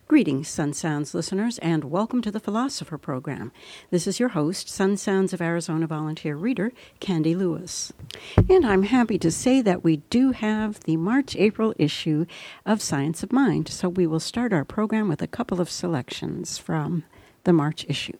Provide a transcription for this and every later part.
Greetings, Sun Sounds listeners, and welcome to the Philosopher Program. This is your host, Sun Sounds of Arizona volunteer reader, Candy Lewis. And I'm happy to say that we do have the March-April issue of Science of Mind, so we will start our program with a couple of selections from the March issue.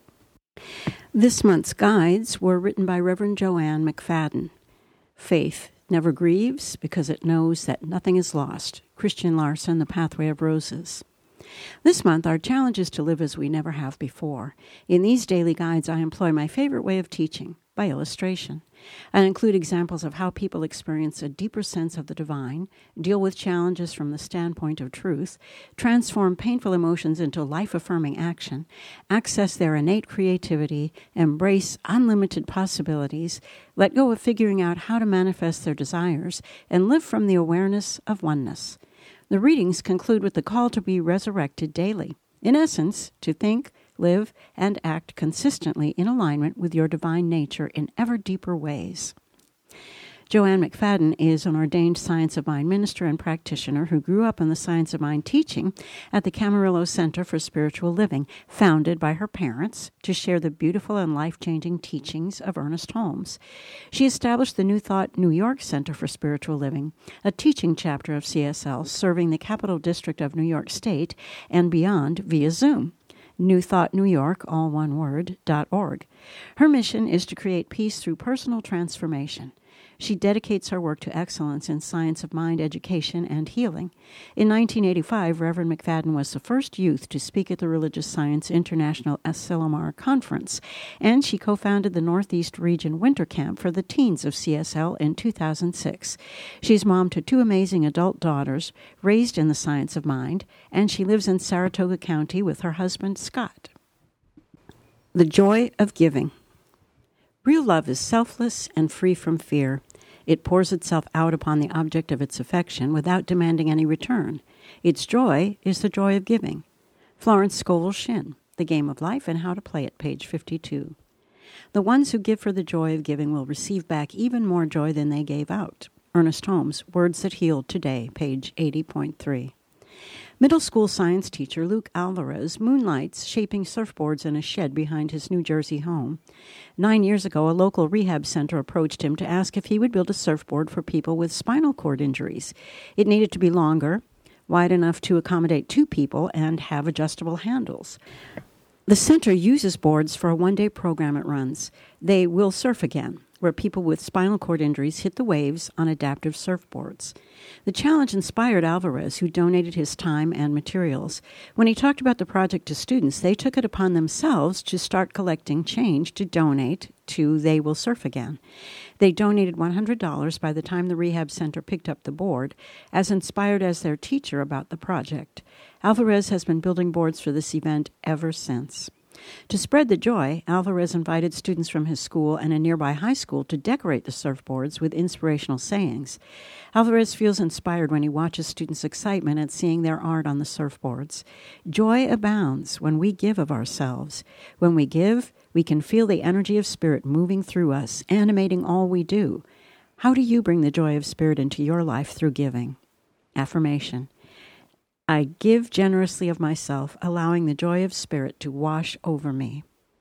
This month's guides were written by Reverend Joanne McFadden. Faith never grieves because it knows that nothing is lost. Christian Larson, The Pathway of Roses. This month, our challenge is to live as we never have before. In these daily guides, I employ my favorite way of teaching, by illustration. I include examples of how people experience a deeper sense of the divine, deal with challenges from the standpoint of truth, transform painful emotions into life-affirming action, access their innate creativity, embrace unlimited possibilities, let go of figuring out how to manifest their desires, and live from the awareness of oneness. The readings conclude with the call to be resurrected daily. In essence, to think, live, and act consistently in alignment with your divine nature in ever deeper ways. Joanne McFadden is an ordained Science of Mind minister and practitioner who grew up in the Science of Mind teaching at the Camarillo Center for Spiritual Living, founded by her parents to share the beautiful and life-changing teachings of Ernest Holmes. She established the New Thought New York Center for Spiritual Living, a teaching chapter of CSL serving the Capital District of New York State and beyond via Zoom. New Thought New York, all one word, .org. Her mission is to create peace through personal transformation. She dedicates her work to excellence in science of mind education and healing. In 1985, Reverend McFadden was the first youth to speak at the Religious Science International Asilomar Conference, and she co-founded the Northeast Region Winter Camp for the teens of CSL in 2006. She's mom to two amazing adult daughters, raised in the science of mind, and she lives in Saratoga County with her husband, Scott. The joy of giving. Real love is selfless and free from fear. It pours itself out upon the object of its affection without demanding any return. Its joy is the joy of giving. Florence Scovel Shinn, The Game of Life and How to Play It, page 52. The ones who give for the joy of giving will receive back even more joy than they gave out. Ernest Holmes, Words That Heal Today, page 80.3. Middle school science teacher Luke Alvarez moonlights shaping surfboards in a shed behind his New Jersey home. 9 years ago, a local rehab center approached him to ask if he would build a surfboard for people with spinal cord injuries. It needed to be longer, wide enough to accommodate two people, and have adjustable handles. The center uses boards for a one-day program it runs. They Will Surf Again, where people with spinal cord injuries hit the waves on adaptive surfboards. The challenge inspired Alvarez, who donated his time and materials. When he talked about the project to students, they took it upon themselves to start collecting change to donate to They Will Surf Again. They donated $100 by the time the rehab center picked up the board, as inspired as their teacher about the project. Alvarez has been building boards for this event ever since. To spread the joy, Alvarez invited students from his school and a nearby high school to decorate the surfboards with inspirational sayings. Alvarez feels inspired when he watches students' excitement at seeing their art on the surfboards. Joy abounds when we give of ourselves. When we give, we can feel the energy of spirit moving through us, animating all we do. How do you bring the joy of spirit into your life through giving? Affirmation. I give generously of myself, allowing the joy of spirit to wash over me.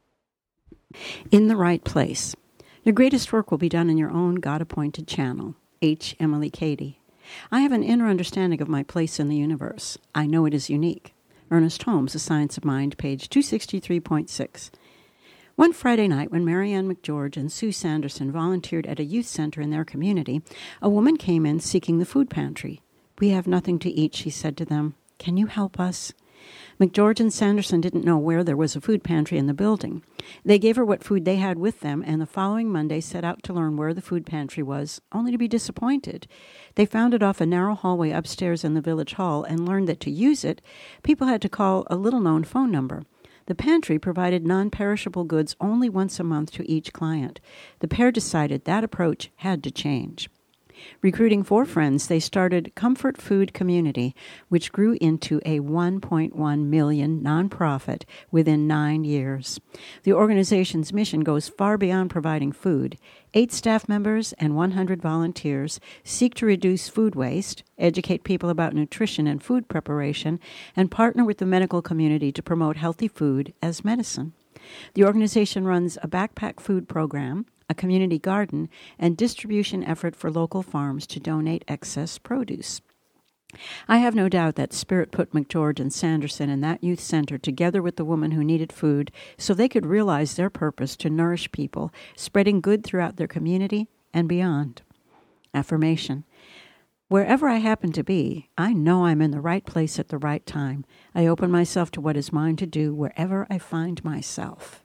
In the right place. Your greatest work will be done in your own God-appointed channel. H. Emily Cady. I have an inner understanding of my place in the universe. I know it is unique. Ernest Holmes, The Science of Mind, page 263.6. One Friday night, when Marianne McGeorge and Sue Sanderson volunteered at a youth center in their community, a woman came in seeking the food pantry. We have nothing to eat, she said to them. Can you help us? McGeorge and Sanderson didn't know where there was a food pantry in the building. They gave her what food they had with them, and the following Monday set out to learn where the food pantry was, only to be disappointed. They found it off a narrow hallway upstairs in the village hall and learned that to use it, people had to call a little-known phone number. The pantry provided non-perishable goods only once a month to each client. The pair decided that approach had to change. Recruiting 4 friends, they started Comfort Food Community, which grew into a $1.1 million nonprofit within 9 years. The organization's mission goes far beyond providing food. 8 staff members and 100 volunteers seek to reduce food waste, educate people about nutrition and food preparation, and partner with the medical community to promote healthy food as medicine. The organization runs a backpack food program, a community garden, and distribution effort for local farms to donate excess produce. I have no doubt that Spirit put McGeorge and Sanderson in that youth center together with the woman who needed food so they could realize their purpose to nourish people, spreading good throughout their community and beyond. Affirmation. Wherever I happen to be, I know I'm in the right place at the right time. I open myself to what is mine to do wherever I find myself.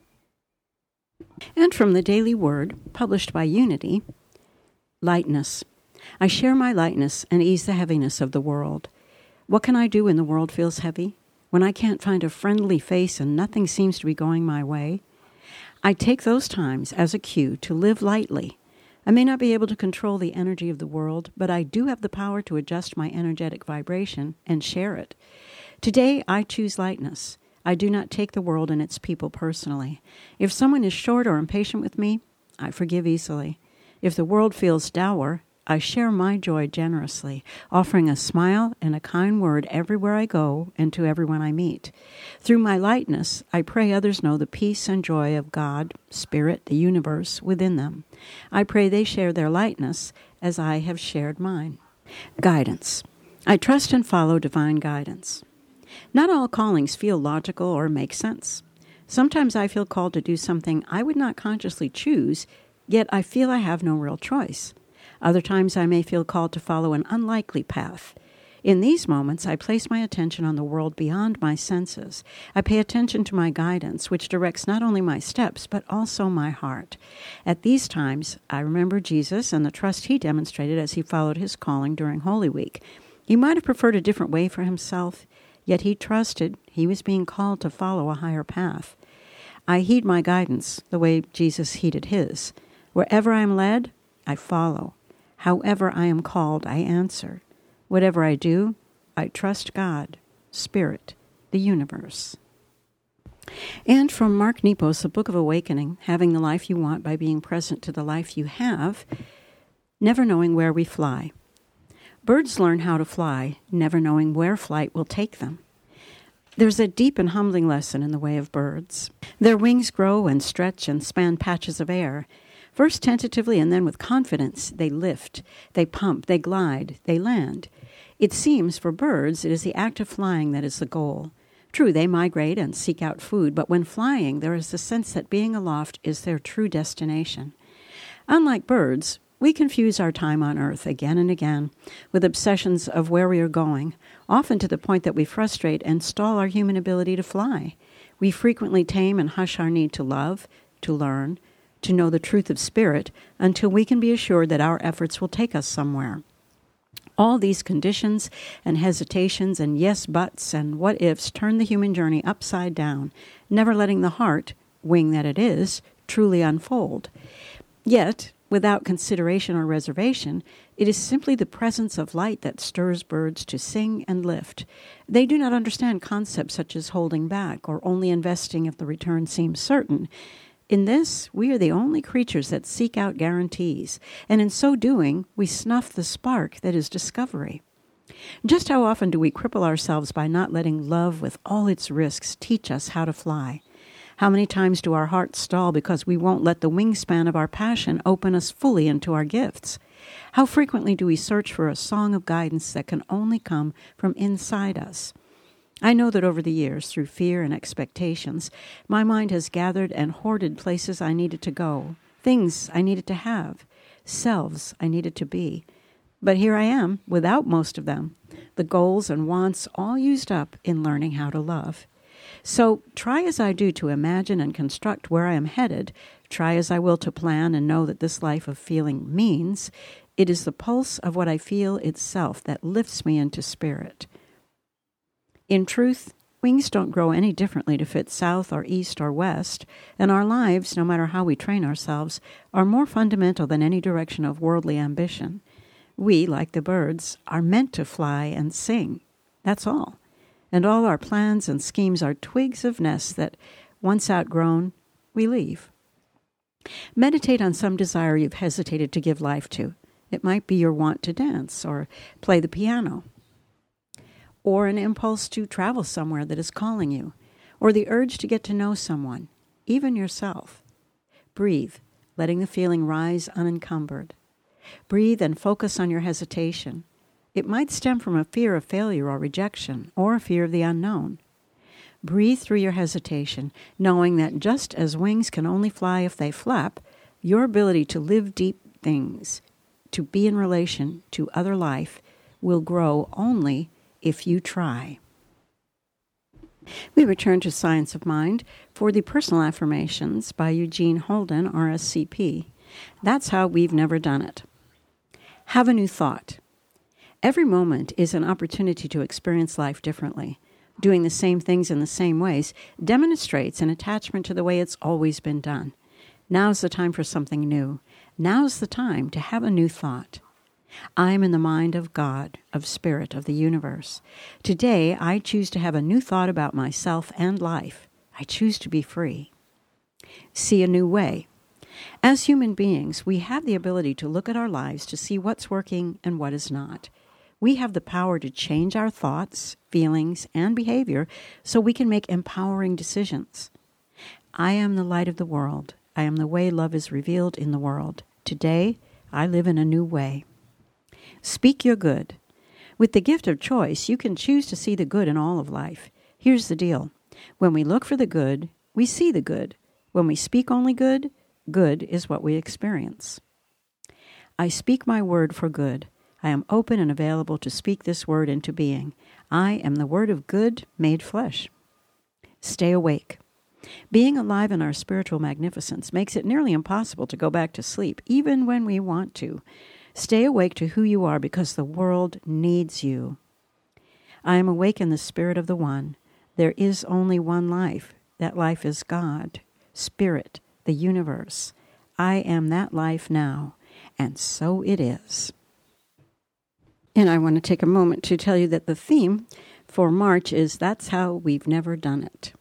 And from the Daily Word, published by Unity, lightness. I share my lightness and ease the heaviness of the world. What can I do when the world feels heavy? When I can't find a friendly face and nothing seems to be going my way? I take those times as a cue to live lightly. I may not be able to control the energy of the world, but I do have the power to adjust my energetic vibration and share it. Today, I choose lightness. I do not take the world and its people personally. If someone is short or impatient with me, I forgive easily. If the world feels dour, I share my joy generously, offering a smile and a kind word everywhere I go and to everyone I meet. Through my lightness, I pray others know the peace and joy of God, Spirit, the universe within them. I pray they share their lightness as I have shared mine. Guidance. I trust and follow divine guidance. Not all callings feel logical or make sense. Sometimes I feel called to do something I would not consciously choose, yet I feel I have no real choice. Other times I may feel called to follow an unlikely path. In these moments, I place my attention on the world beyond my senses. I pay attention to my guidance, which directs not only my steps, but also my heart. At these times, I remember Jesus and the trust he demonstrated as he followed his calling during Holy Week. He might have preferred a different way for himself, yet he trusted he was being called to follow a higher path. I heed my guidance the way Jesus heeded his. Wherever I am led, I follow. However I am called, I answer. Whatever I do, I trust God, Spirit, the universe. And from Mark Nepos, The Book of Awakening, Having the Life You Want by Being Present to the Life You Have, Never Knowing Where We Fly. Birds learn how to fly, never knowing where flight will take them. There's a deep and humbling lesson in the way of birds. Their wings grow and stretch and span patches of air. First tentatively and then with confidence, they lift, they pump, they glide, they land. It seems for birds it is the act of flying that is the goal. True, they migrate and seek out food, but when flying, there is the sense that being aloft is their true destination. Unlike birds, we confuse our time on Earth again and again with obsessions of where we are going, often to the point that we frustrate and stall our human ability to fly. We frequently tame and hush our need to love, to learn, to know the truth of spirit, until we can be assured that our efforts will take us somewhere. All these conditions and hesitations and yes buts and what ifs turn the human journey upside down, never letting the heart, wing that it is, truly unfold. Yet, without consideration or reservation, it is simply the presence of light that stirs birds to sing and lift. They do not understand concepts such as holding back or only investing if the return seems certain. In this, we are the only creatures that seek out guarantees, and in so doing, we snuff the spark that is discovery. Just how often do we cripple ourselves by not letting love with all its risks teach us how to fly? How many times do our hearts stall because we won't let the wingspan of our passion open us fully into our gifts? How frequently do we search for a song of guidance that can only come from inside us? I know that over the years, through fear and expectations, my mind has gathered and hoarded places I needed to go, things I needed to have, selves I needed to be. But here I am, without most of them, the goals and wants all used up in learning how to love. So try as I do to imagine and construct where I am headed, try as I will to plan and know that this life of feeling means, it is the pulse of what I feel itself that lifts me into spirit. In truth, wings don't grow any differently to fit south or east or west, and our lives, no matter how we train ourselves, are more fundamental than any direction of worldly ambition. We, like the birds, are meant to fly and sing. That's all. And all our plans and schemes are twigs of nests that, once outgrown, we leave. Meditate on some desire you've hesitated to give life to. It might be your want to dance or play the piano, or an impulse to travel somewhere that is calling you, or the urge to get to know someone, even yourself. Breathe, letting the feeling rise unencumbered. Breathe and focus on your hesitation. It might stem from a fear of failure or rejection, or a fear of the unknown. Breathe through your hesitation, knowing that just as wings can only fly if they flap, your ability to live deep things, to be in relation to other life, will grow only if you try. We return to Science of Mind for the Personal Affirmations by Eugene Holden, RSCP. That's how we've never done it. Have a new thought. Every moment is an opportunity to experience life differently. Doing the same things in the same ways demonstrates an attachment to the way it's always been done. Now's the time for something new. Now's the time to have a new thought. I am in the mind of God, of Spirit, of the universe. Today, I choose to have a new thought about myself and life. I choose to be free. See a new way. As human beings, we have the ability to look at our lives to see what's working and what is not. We have the power to change our thoughts, feelings, and behavior so we can make empowering decisions. I am the light of the world. I am the way love is revealed in the world. Today, I live in a new way. Speak your good. With the gift of choice, you can choose to see the good in all of life. Here's the deal. When we look for the good, we see the good. When we speak only good, good is what we experience. I speak my word for good. I am open and available to speak this word into being. I am the word of good made flesh. Stay awake. Being alive in our spiritual magnificence makes it nearly impossible to go back to sleep, even when we want to. Stay awake to who you are because the world needs you. I am awake in the spirit of the One. There is only one life. That life is God, Spirit, the universe. I am that life now, and so it is. And I want to take a moment to tell you that the theme for March is That's How We've Never Done It.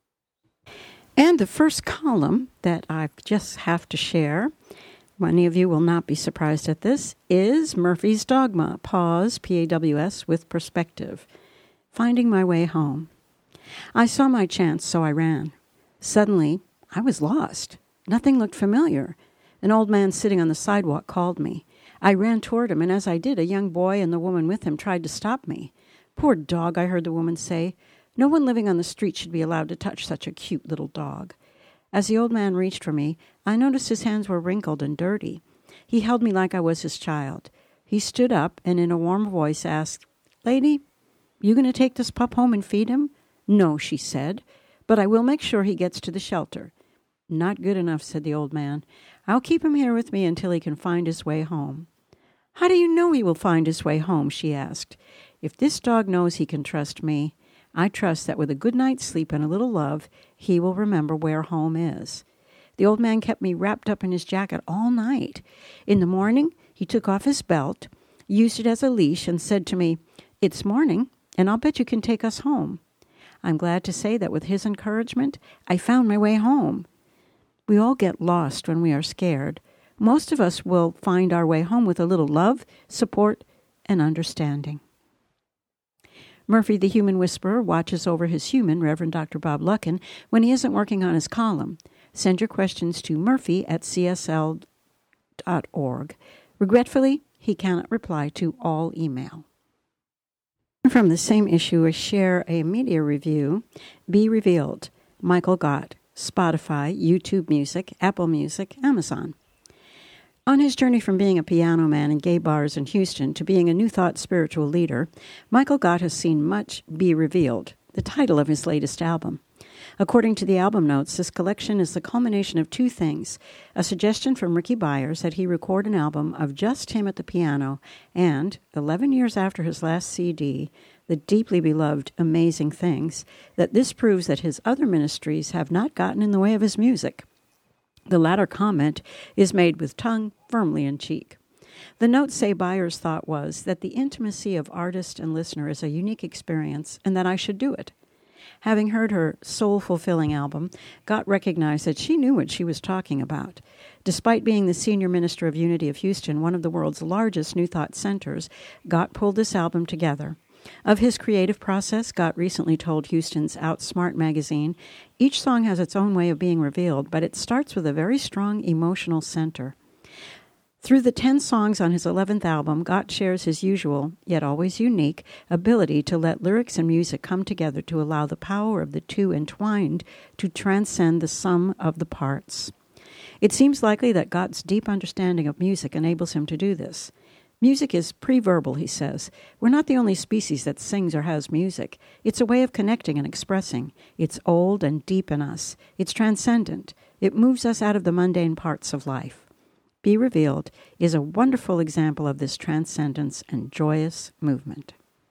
And the first column that I just have to share, many of you will not be surprised at this, is Murphy's Dogma, Pause, P-A-W-S, with Perspective. Finding my way home. I saw my chance, so I ran. Suddenly, I was lost. Nothing looked familiar. An old man sitting on the sidewalk called me. I ran toward him, and as I did, a young boy and the woman with him tried to stop me. Poor dog, I heard the woman say. No one living on the street should be allowed to touch such a cute little dog. As the old man reached for me, I noticed his hands were wrinkled and dirty. He held me like I was his child. He stood up and in a warm voice asked, "Lady, you going to take this pup home and feed him?" "No," she said, "but I will make sure he gets to the shelter." "Not good enough," said the old man. "I'll keep him here with me until he can find his way home." "How do you know he will find his way home?" she asked. "If this dog knows he can trust me, I trust that with a good night's sleep and a little love, he will remember where home is." The old man kept me wrapped up in his jacket all night. In the morning, he took off his belt, used it as a leash, and said to me, "It's morning, and I'll bet you can take us home." I'm glad to say that with his encouragement, I found my way home. We all get lost when we are scared. Most of us will find our way home with a little love, support, and understanding. Murphy, the Human Whisperer, watches over his human, Reverend Dr. Bob Luckin, when he isn't working on his column. Send your questions to murphy@csl.org. Regretfully, he cannot reply to all email. From the same issue, I share a media review, Be Revealed, Michael Gott, Spotify, YouTube Music, Apple Music, Amazon. On his journey from being a piano man in gay bars in Houston to being a New Thought spiritual leader, Michael Gott has seen much be revealed, the title of his latest album. According to the album notes, this collection is the culmination of two things, a suggestion from Ricky Byers that he record an album of just him at the piano, and, 11 years after his last CD, the deeply beloved Amazing Things, that this proves that his other ministries have not gotten in the way of his music. The latter comment is made with tongue firmly in cheek. The notes say Byers' thought was that the intimacy of artist and listener is a unique experience and that I should do it. Having heard her soul-fulfilling album, Gott recognized that she knew what she was talking about. Despite being the senior minister of Unity of Houston, one of the world's largest New Thought centers, Gott pulled this album together. Of his creative process, Gott recently told Houston's Outsmart magazine, each song has its own way of being revealed, but it starts with a very strong emotional center. Through the 10 songs on his 11th album, Gott shares his usual, yet always unique, ability to let lyrics and music come together to allow the power of the two entwined to transcend the sum of the parts. It seems likely that Gott's deep understanding of music enables him to do this. Music is pre-verbal, he says. We're not the only species that sings or has music. It's a way of connecting and expressing. It's old and deep in us. It's transcendent. It moves us out of the mundane parts of life. Be Revealed is a wonderful example of this transcendence and joyous movement.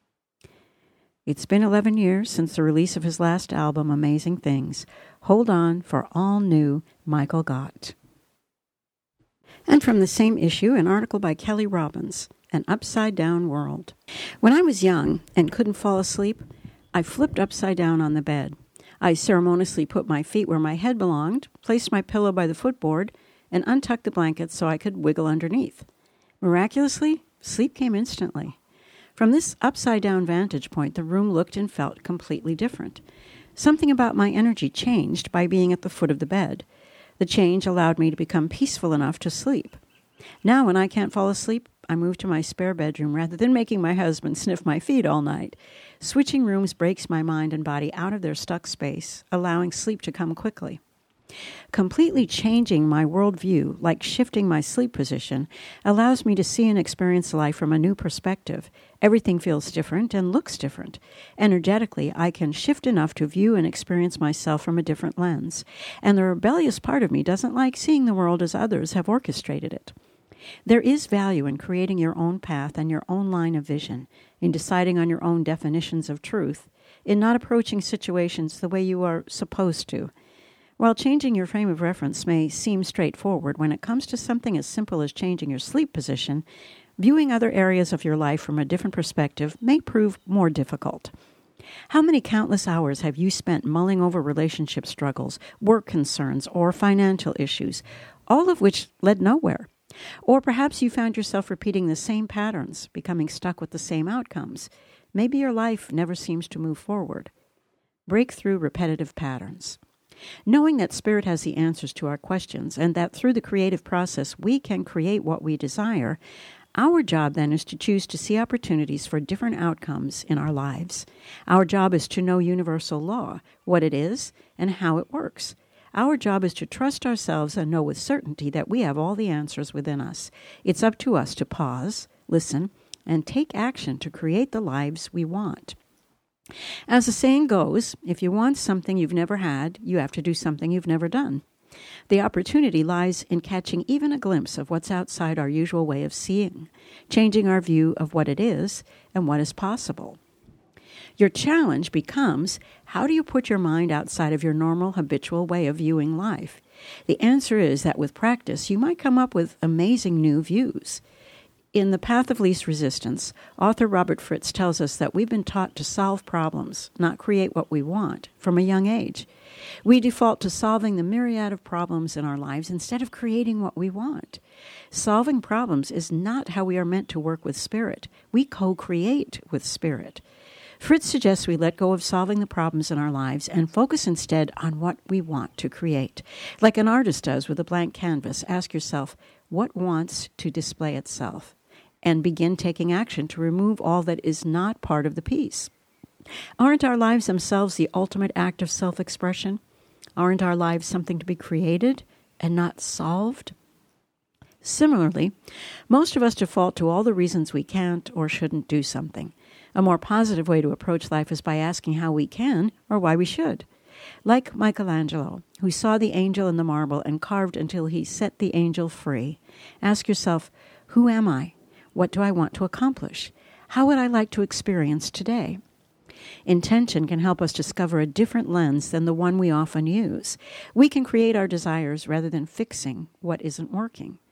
It's been 11 years since the release of his last album, Amazing Things. Hold on for all new Michael Gott. And from the same issue, an article by Kelly Robbins, An Upside-Down World. When I was young and couldn't fall asleep, I flipped upside down on the bed. I ceremoniously put my feet where my head belonged, placed my pillow by the footboard, and untucked the blanket so I could wiggle underneath. Miraculously, sleep came instantly. From this upside-down vantage point, the room looked and felt completely different. Something about my energy changed by being at the foot of the bed. The change allowed me to become peaceful enough to sleep. Now, when I can't fall asleep, I move to my spare bedroom rather than making my husband sniff my feet all night. Switching rooms breaks my mind and body out of their stuck space, allowing sleep to come quickly. Completely changing my worldview, like shifting my sleep position, allows me to see and experience life from a new perspective. Everything feels different and looks different. Energetically, I can shift enough to view and experience myself from a different lens. And the rebellious part of me doesn't like seeing the world as others have orchestrated it. There is value in creating your own path and your own line of vision, in deciding on your own definitions of truth, in not approaching situations the way you are supposed to. While changing your frame of reference may seem straightforward, when it comes to something as simple as changing your sleep position, viewing other areas of your life from a different perspective may prove more difficult. How many countless hours have you spent mulling over relationship struggles, work concerns, or financial issues, all of which led nowhere? Or perhaps you found yourself repeating the same patterns, becoming stuck with the same outcomes. Maybe your life never seems to move forward. Break through repetitive patterns. Knowing that Spirit has the answers to our questions and that through the creative process we can create what we desire, our job then is to choose to see opportunities for different outcomes in our lives. Our job is to know universal law, what it is, and how it works. Our job is to trust ourselves and know with certainty that we have all the answers within us. It's up to us to pause, listen, and take action to create the lives we want. As the saying goes, if you want something you've never had, you have to do something you've never done. The opportunity lies in catching even a glimpse of what's outside our usual way of seeing, changing our view of what it is and what is possible. Your challenge becomes, how do you put your mind outside of your normal, habitual way of viewing life? The answer is that with practice, you might come up with amazing new views. In The Path of Least Resistance, author Robert Fritz tells us that we've been taught to solve problems, not create what we want, from a young age. We default to solving the myriad of problems in our lives instead of creating what we want. Solving problems is not how we are meant to work with Spirit. We co-create with Spirit. Fritz suggests we let go of solving the problems in our lives and focus instead on what we want to create. Like an artist does with a blank canvas, ask yourself, what wants to display itself? And begin taking action to remove all that is not part of the piece. Aren't our lives themselves the ultimate act of self-expression? Aren't our lives something to be created and not solved? Similarly, most of us default to all the reasons we can't or shouldn't do something. A more positive way to approach life is by asking how we can or why we should. Like Michelangelo, who saw the angel in the marble and carved until he set the angel free. Ask yourself, who am I? What do I want to accomplish? How would I like to experience today? Intention can help us discover a different lens than the one we often use. We can create our desires rather than fixing what isn't working.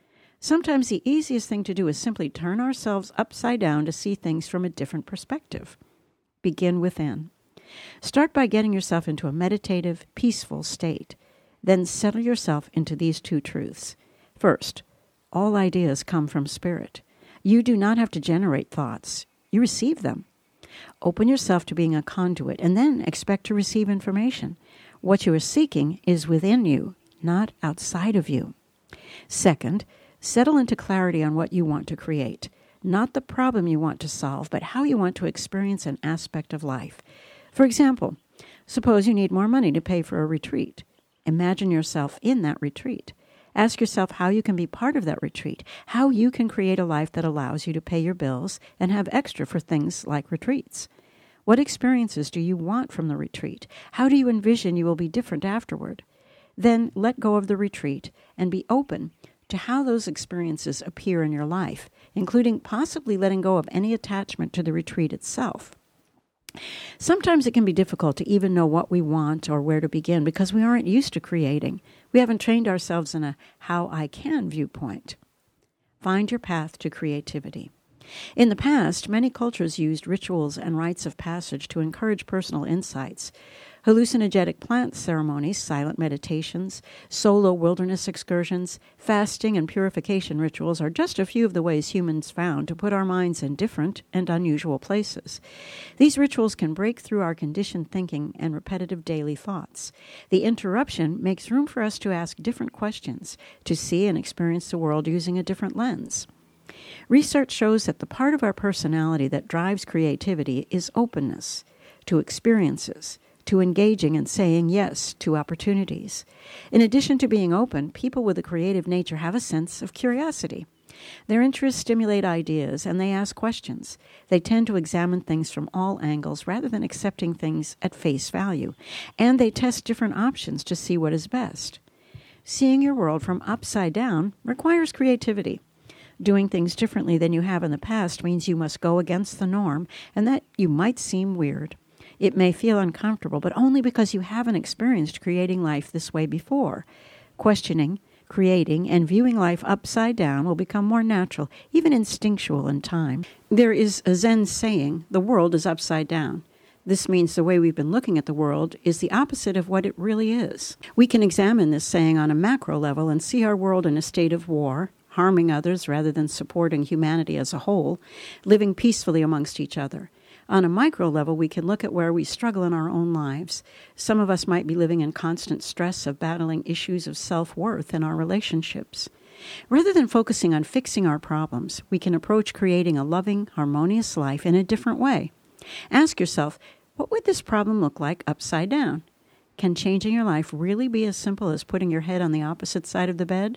Sometimes the easiest thing to do is simply turn ourselves upside down to see things from a different perspective. Begin within. Start by getting yourself into a meditative, peaceful state. Then settle yourself into these two truths. First, all ideas come from spirit. You do not have to generate thoughts. You receive them. Open yourself to being a conduit, and then expect to receive information. What you are seeking is within you, not outside of you. Second, settle into clarity on what you want to create. Not the problem you want to solve, but how you want to experience an aspect of life. For example, suppose you need more money to pay for a retreat. Imagine yourself in that retreat. Ask yourself how you can be part of that retreat, how you can create a life that allows you to pay your bills and have extra for things like retreats. What experiences do you want from the retreat? How do you envision you will be different afterward? Then let go of the retreat and be open to how those experiences appear in your life, including possibly letting go of any attachment to the retreat itself. Sometimes it can be difficult to even know what we want or where to begin because we aren't used to creating. We haven't trained ourselves in a how I can viewpoint. Find your path to creativity. In the past, many cultures used rituals and rites of passage to encourage personal insights. Hallucinogenic plant ceremonies, silent meditations, solo wilderness excursions, fasting, and purification rituals are just a few of the ways humans found to put our minds in different and unusual places. These rituals can break through our conditioned thinking and repetitive daily thoughts. The interruption makes room for us to ask different questions, to see and experience the world using a different lens. Research shows that the part of our personality that drives creativity is openness to experiences, to engaging and saying yes to opportunities. In addition to being open, people with a creative nature have a sense of curiosity. Their interests stimulate ideas, and they ask questions. They tend to examine things from all angles rather than accepting things at face value, and they test different options to see what is best. Seeing your world from upside down requires creativity. Doing things differently than you have in the past means you must go against the norm, and that you might seem weird. It may feel uncomfortable, but only because you haven't experienced creating life this way before. Questioning, creating, and viewing life upside down will become more natural, even instinctual in time. There is a Zen saying, the world is upside down. This means the way we've been looking at the world is the opposite of what it really is. We can examine this saying on a macro level and see our world in a state of war, harming others rather than supporting humanity as a whole, living peacefully amongst each other. On a micro level, we can look at where we struggle in our own lives. Some of us might be living in constant stress of battling issues of self-worth in our relationships. Rather than focusing on fixing our problems, we can approach creating a loving, harmonious life in a different way. Ask yourself, what would this problem look like upside down? Can changing your life really be as simple as putting your head on the opposite side of the bed?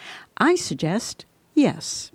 I suggest yes.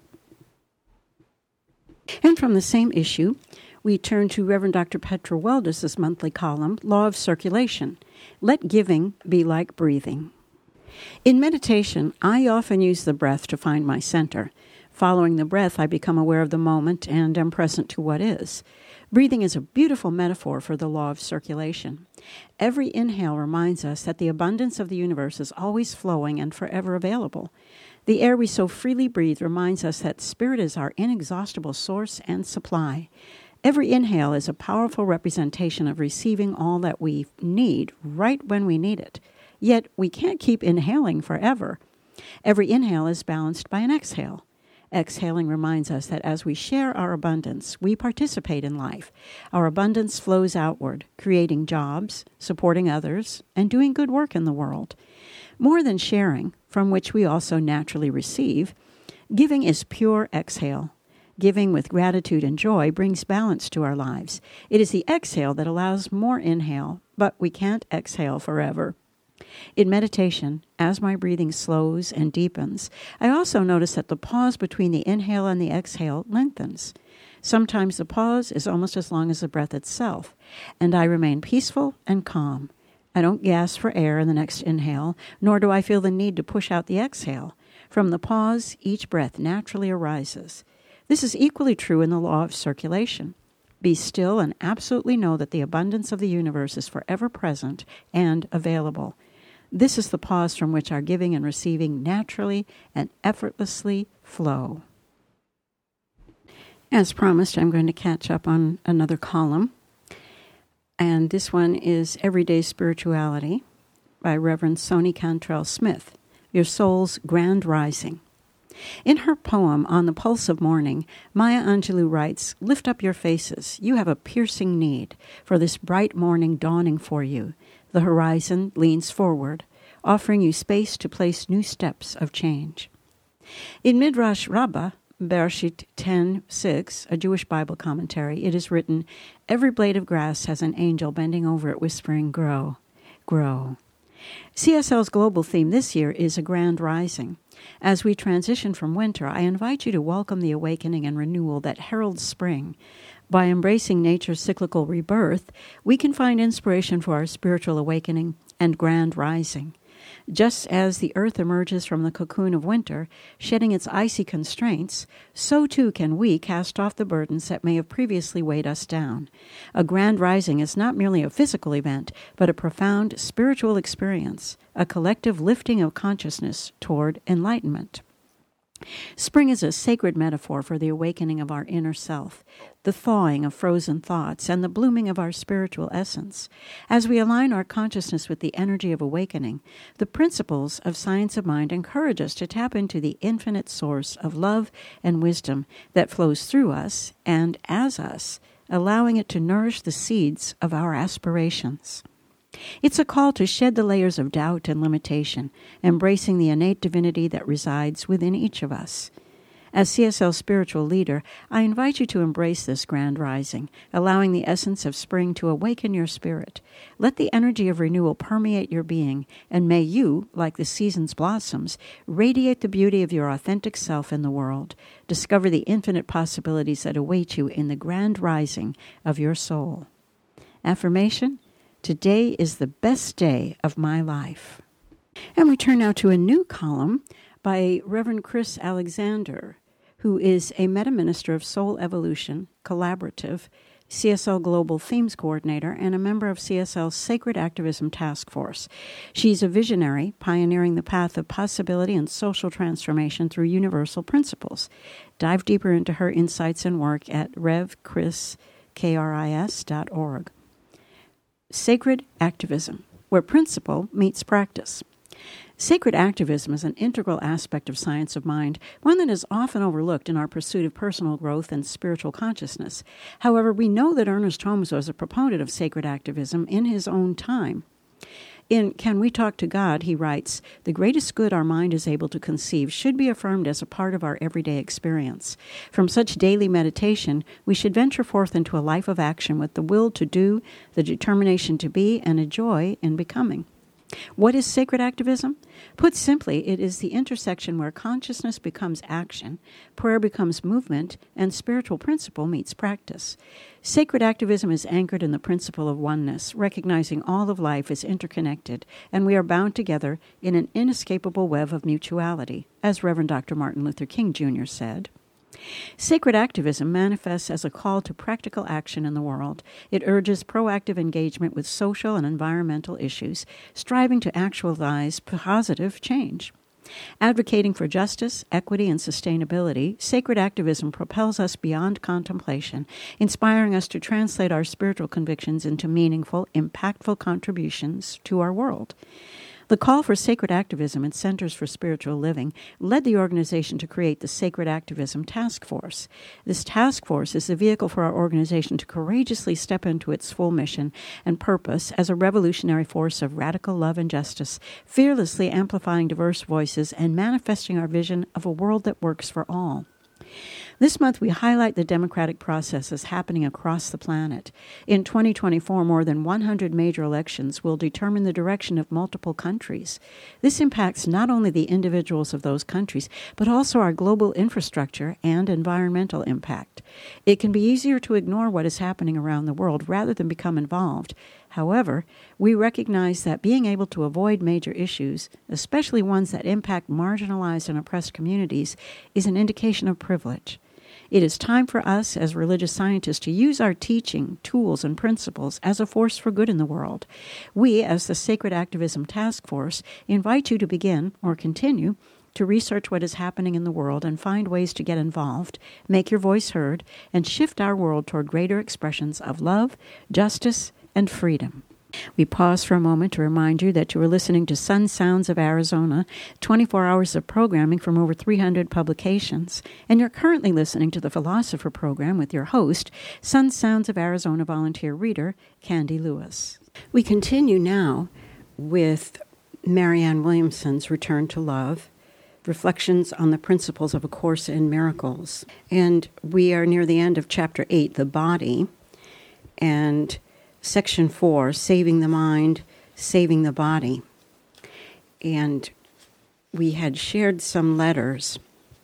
And from the same issue, we turn to Reverend Dr. Petra Weldes' monthly column, Law of Circulation. Let giving be like breathing. In meditation, I often use the breath to find my center. Following the breath, I become aware of the moment and am present to what is. Breathing is a beautiful metaphor for the law of circulation. Every inhale reminds us that the abundance of the universe is always flowing and forever available. The air we so freely breathe reminds us that spirit is our inexhaustible source and supply. Every inhale is a powerful representation of receiving all that we need right when we need it. Yet we can't keep inhaling forever. Every inhale is balanced by an exhale. Exhaling reminds us that as we share our abundance, we participate in life. Our abundance flows outward, creating jobs, supporting others, and doing good work in the world. More than sharing, from which we also naturally receive, giving is pure exhale. Giving with gratitude and joy brings balance to our lives. It is the exhale that allows more inhale, but we can't exhale forever. In meditation, as my breathing slows and deepens, I also notice that the pause between the inhale and the exhale lengthens. Sometimes the pause is almost as long as the breath itself, and I remain peaceful and calm. I don't gasp for air in the next inhale, nor do I feel the need to push out the exhale. From the pause, each breath naturally arises. This is equally true in the law of circulation. Be still and absolutely know that the abundance of the universe is forever present and available. This is the pause from which our giving and receiving naturally and effortlessly flow. As promised, I'm going to catch up on another column. And this one is Everyday Spirituality by Reverend Soni Cantrell Smith, Your Soul's Grand Rising. In her poem, On the Pulse of Morning, Maya Angelou writes, "Lift up your faces. You have a piercing need for this bright morning dawning for you. The horizon leans forward, offering you space to place new steps of change." In Midrash Rabbah, Bereshit 10:6, a Jewish Bible commentary, it is written, "Every blade of grass has an angel bending over it, whispering, 'Grow, grow.'" CSL's global theme this year is a grand rising. As we transition from winter, I invite you to welcome the awakening and renewal that heralds spring. By embracing nature's cyclical rebirth, we can find inspiration for our spiritual awakening and grand rising. Just as the earth emerges from the cocoon of winter, shedding its icy constraints, so too can we cast off the burdens that may have previously weighed us down. A grand rising is not merely a physical event, but a profound spiritual experience, a collective lifting of consciousness toward enlightenment. Spring is a sacred metaphor for the awakening of our inner self, the thawing of frozen thoughts, and the blooming of our spiritual essence. As we align our consciousness with the energy of awakening, the principles of Science of Mind encourage us to tap into the infinite source of love and wisdom that flows through us and as us, allowing it to nourish the seeds of our aspirations. It's a call to shed the layers of doubt and limitation, embracing the innate divinity that resides within each of us. As CSL spiritual leader, I invite you to embrace this grand rising, allowing the essence of spring to awaken your spirit. Let the energy of renewal permeate your being, and may you, like the season's blossoms, radiate the beauty of your authentic self in the world. Discover the infinite possibilities that await you in the grand rising of your soul. Affirmation: today is the best day of my life. And we turn now to a new column by Reverend Chris Alexander, who is a meta-minister of Soul Evolution Collaborative, CSL Global Themes Coordinator, and a member of CSL's Sacred Activism Task Force. She's a visionary, pioneering the path of possibility and social transformation through universal principles. Dive deeper into her insights and work at revkris.org. Sacred Activism, where principle meets practice. Sacred activism is an integral aspect of Science of Mind, one that is often overlooked in our pursuit of personal growth and spiritual consciousness. However, we know that Ernest Holmes was a proponent of sacred activism in his own time. In Can We Talk to God, he writes, "The greatest good our mind is able to conceive should be affirmed as a part of our everyday experience. From such daily meditation, we should venture forth into a life of action with the will to do, the determination to be, and a joy in becoming." What is sacred activism? Put simply, it is the intersection where consciousness becomes action, prayer becomes movement, and spiritual principle meets practice. Sacred activism is anchored in the principle of oneness, recognizing all of life is interconnected, and we are bound together in an inescapable web of mutuality, as Reverend Dr. Martin Luther King Jr. said. Sacred activism manifests as a call to practical action in the world. It urges proactive engagement with social and environmental issues, striving to actualize positive change. Advocating for justice, equity, and sustainability, sacred activism propels us beyond contemplation, inspiring us to translate our spiritual convictions into meaningful, impactful contributions to our world. The call for sacred activism and Centers for Spiritual Living led the organization to create the Sacred Activism Task Force. This task force is the vehicle for our organization to courageously step into its full mission and purpose as a revolutionary force of radical love and justice, fearlessly amplifying diverse voices and manifesting our vision of a world that works for all. This month, we highlight the democratic processes happening across the planet. In 2024, more than 100 major elections will determine the direction of multiple countries. This impacts not only the individuals of those countries, but also our global infrastructure and environmental impact. It can be easier to ignore what is happening around the world rather than become involved. However, we recognize that being able to avoid major issues, especially ones that impact marginalized and oppressed communities, is an indication of privilege. It is time for us as religious scientists to use our teaching, tools, and principles as a force for good in the world. We, as the Sacred Activism Task Force, invite you to begin or continue to research what is happening in the world and find ways to get involved, make your voice heard, and shift our world toward greater expressions of love, justice, and freedom. We pause for a moment to remind you that you are listening to Sun Sounds of Arizona, 24 hours of programming from over 300 publications, and you're currently listening to the Philosopher Program with your host, Sun Sounds of Arizona volunteer reader, Candy Lewis. We continue now with Marianne Williamson's Return to Love, Reflections on the Principles of A Course in Miracles. And we are near the end of Chapter 8, The Body, and Section 4, Saving the Mind, Saving the Body. And we had shared some letters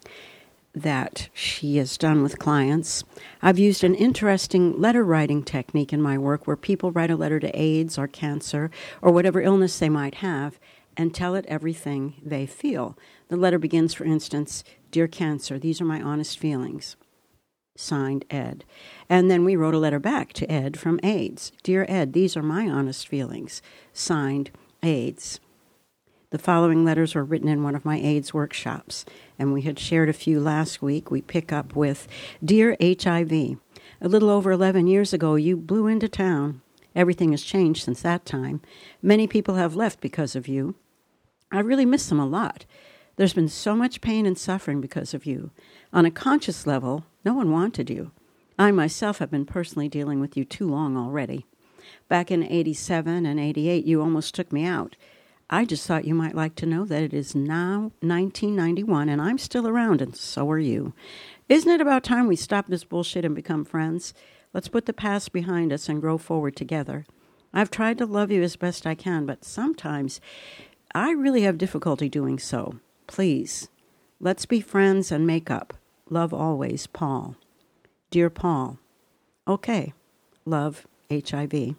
that she has done with clients. I've used an interesting letter writing technique in my work where people write a letter to AIDS or cancer or whatever illness they might have and tell it everything they feel. The letter begins, for instance, Dear Cancer, these are my honest feelings. Signed, Ed. And then we wrote a letter back to Ed from AIDS. Dear Ed, these are my honest feelings. Signed, AIDS. The following letters were written in one of my AIDS workshops, and we had shared a few last week. We pick up with, Dear HIV, a little over 11 years ago, you blew into town. Everything has changed since that time. Many people have left because of you. I really miss them a lot. There's been so much pain and suffering because of you. On a conscious level, no one wanted you. I myself have been personally dealing with you too long already. Back in 87 and 88, you almost took me out. I just thought you might like to know that it is now 1991 and I'm still around and so are you. Isn't it about time we stop this bullshit and become friends? Let's put the past behind us and grow forward together. I've tried to love you as best I can, but sometimes I really have difficulty doing so. Please, let's be friends and make up. Love always, Paul. Dear Paul. Okay. Love, HIV.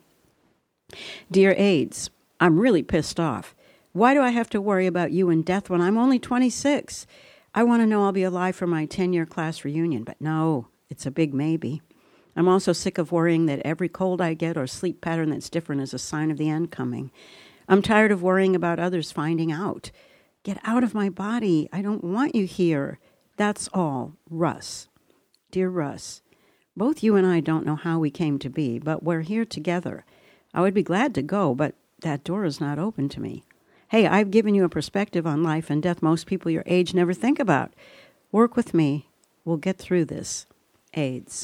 Dear AIDS, I'm really pissed off. Why do I have to worry about you and death when I'm only 26? I want to know I'll be alive for my 10-year class reunion, but no, it's a big maybe. I'm also sick of worrying that every cold I get or sleep pattern that's different is a sign of the end coming. I'm tired of worrying about others finding out. Get out of my body. I don't want you here. That's all. Russ. Dear Russ, both you and I don't know how we came to be, but we're here together. I would be glad to go, but that door is not open to me. Hey, I've given you a perspective on life and death most people your age never think about. Work with me. We'll get through this. AIDS.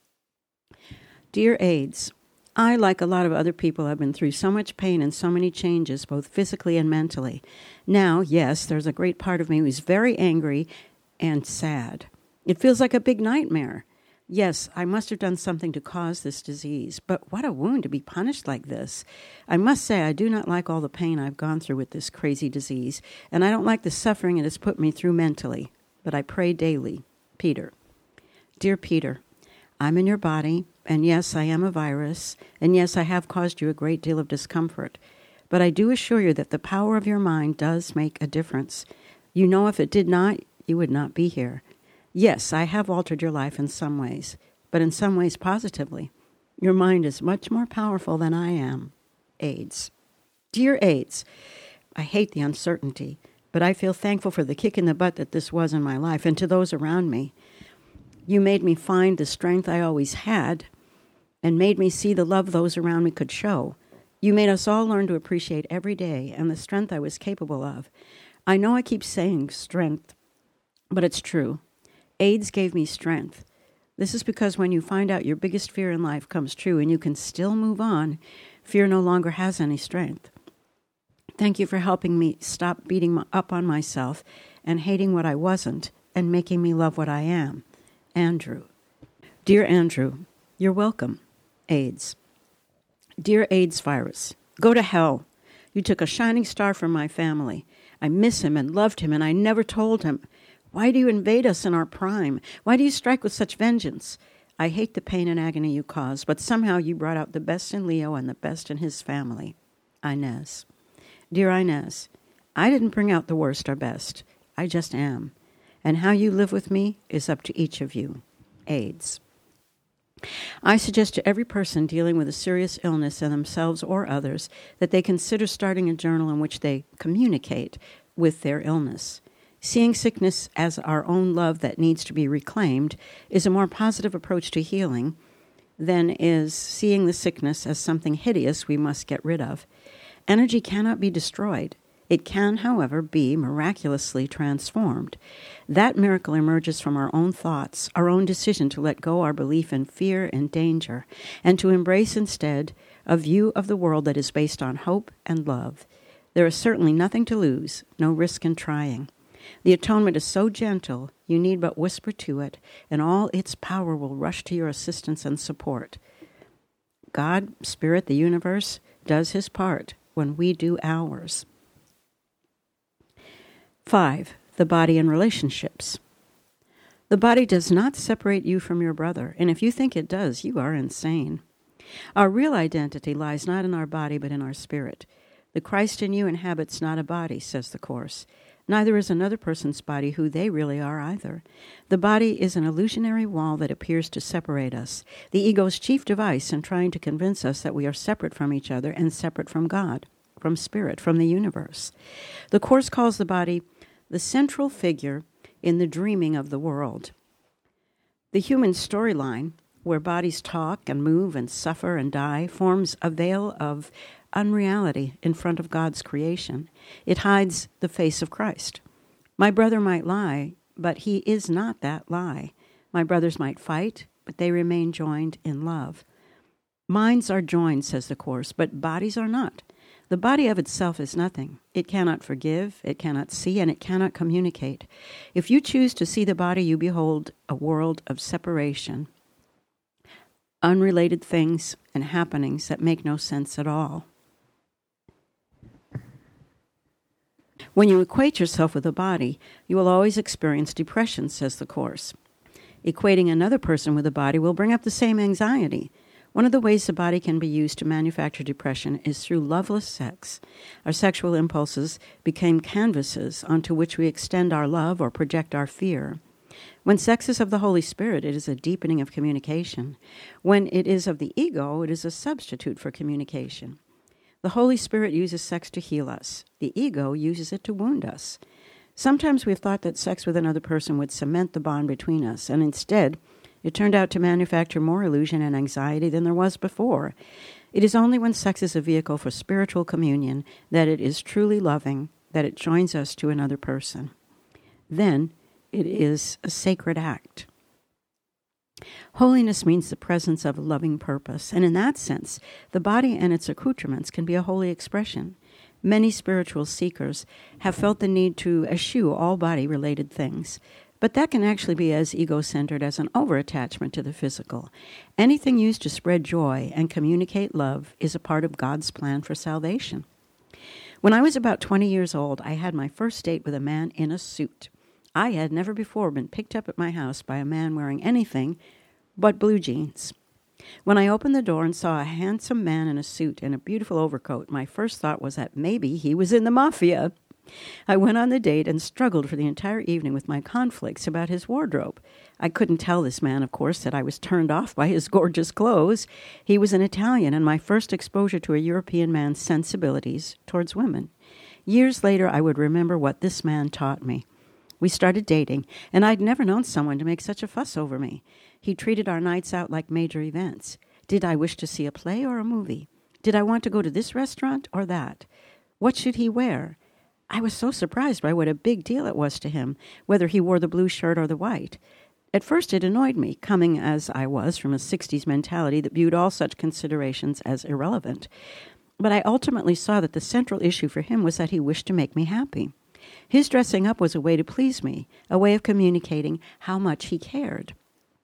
Dear AIDS, I, like a lot of other people, have been through so much pain and so many changes, both physically and mentally. Now, yes, there's a great part of me who's very angry and sad. It feels like a big nightmare. Yes, I must have done something to cause this disease, but what a wound to be punished like this. I must say I do not like all the pain I've gone through with this crazy disease, and I don't like the suffering it has put me through mentally, but I pray daily. Peter. Dear Peter, I'm in your body, and yes, I am a virus, and yes, I have caused you a great deal of discomfort, but I do assure you that the power of your mind does make a difference. You know if it did not, you would not be here. Yes, I have altered your life in some ways, but in some ways positively. Your mind is much more powerful than I am. AIDS. Dear AIDS, I hate the uncertainty, but I feel thankful for the kick in the butt that this was in my life and to those around me. You made me find the strength I always had and made me see the love those around me could show. You made us all learn to appreciate every day and the strength I was capable of. I know I keep saying strength, but it's true. AIDS gave me strength. This is because when you find out your biggest fear in life comes true and you can still move on, fear no longer has any strength. Thank you for helping me stop beating up on myself and hating what I wasn't and making me love what I am. Andrew. Dear Andrew, you're welcome. AIDS. Dear AIDS virus, go to hell. You took a shining star from my family. I miss him and loved him, and I never told him. Why do you invade us in our prime? Why do you strike with such vengeance? I hate the pain and agony you caused, but somehow you brought out the best in Leo and the best in his family. Inez. Dear Inez, I didn't bring out the worst or best. I just am. And how you live with me is up to each of you. AIDS. I suggest to every person dealing with a serious illness in themselves or others that they consider starting a journal in which they communicate with their illness. Seeing sickness as our own love that needs to be reclaimed is a more positive approach to healing than is seeing the sickness as something hideous we must get rid of. Energy cannot be destroyed. It can, however, be miraculously transformed. That miracle emerges from our own thoughts, our own decision to let go our belief in fear and danger, and to embrace instead a view of the world that is based on hope and love. There is certainly nothing to lose, no risk in trying. The atonement is so gentle, you need but whisper to it, and all its power will rush to your assistance and support. God, Spirit, the universe, does his part when we do ours. 5. The body and relationships. The body does not separate you from your brother, and if you think it does, you are insane. Our real identity lies not in our body, but in our spirit. The Christ in you inhabits not a body, says the Course. Neither is another person's body who they really are either. The body is an illusionary wall that appears to separate us, the ego's chief device in trying to convince us that we are separate from each other and separate from God, from Spirit, from the universe. The Course calls the body the central figure in the dreaming of the world. The human storyline, where bodies talk and move and suffer and die, forms a veil of unreality in front of God's creation. It hides the face of Christ. My brother might lie, but he is not that lie. My brothers might fight, but they remain joined in love. Minds are joined, says the Course, but bodies are not. The body of itself is nothing. It cannot forgive, it cannot see, and it cannot communicate. If you choose to see the body, you behold a world of separation, unrelated things and happenings that make no sense at all. When you equate yourself with a body, you will always experience depression, says the Course. Equating another person with a body will bring up the same anxiety. One of the ways the body can be used to manufacture depression is through loveless sex. Our sexual impulses became canvases onto which we extend our love or project our fear. When sex is of the Holy Spirit, it is a deepening of communication. When it is of the ego, it is a substitute for communication. The Holy Spirit uses sex to heal us. The ego uses it to wound us. Sometimes we've thought that sex with another person would cement the bond between us, and instead, it turned out to manufacture more illusion and anxiety than there was before. It is only when sex is a vehicle for spiritual communion that it is truly loving, that it joins us to another person. Then it is a sacred act. Holiness means the presence of a loving purpose, and in that sense, the body and its accoutrements can be a holy expression. Many spiritual seekers have felt the need to eschew all body-related things, but that can actually be as ego-centered as an over-attachment to the physical. Anything used to spread joy and communicate love is a part of God's plan for salvation. When I was about 20 years old, I had my first date with a man in a suit. I had never before been picked up at my house by a man wearing anything but blue jeans. When I opened the door and saw a handsome man in a suit and a beautiful overcoat, my first thought was that maybe he was in the mafia. I went on the date and struggled for the entire evening with my conflicts about his wardrobe. I couldn't tell this man, of course, that I was turned off by his gorgeous clothes. He was an Italian, and my first exposure to a European man's sensibilities towards women. Years later, I would remember what this man taught me. We started dating, and I'd never known someone to make such a fuss over me. He treated our nights out like major events. Did I wish to see a play or a movie? Did I want to go to this restaurant or that? What should he wear? I was so surprised by what a big deal it was to him, whether he wore the blue shirt or the white. At first it annoyed me, coming as I was from a 60s mentality that viewed all such considerations as irrelevant. But I ultimately saw that the central issue for him was that he wished to make me happy. His dressing up was a way to please me, a way of communicating how much he cared.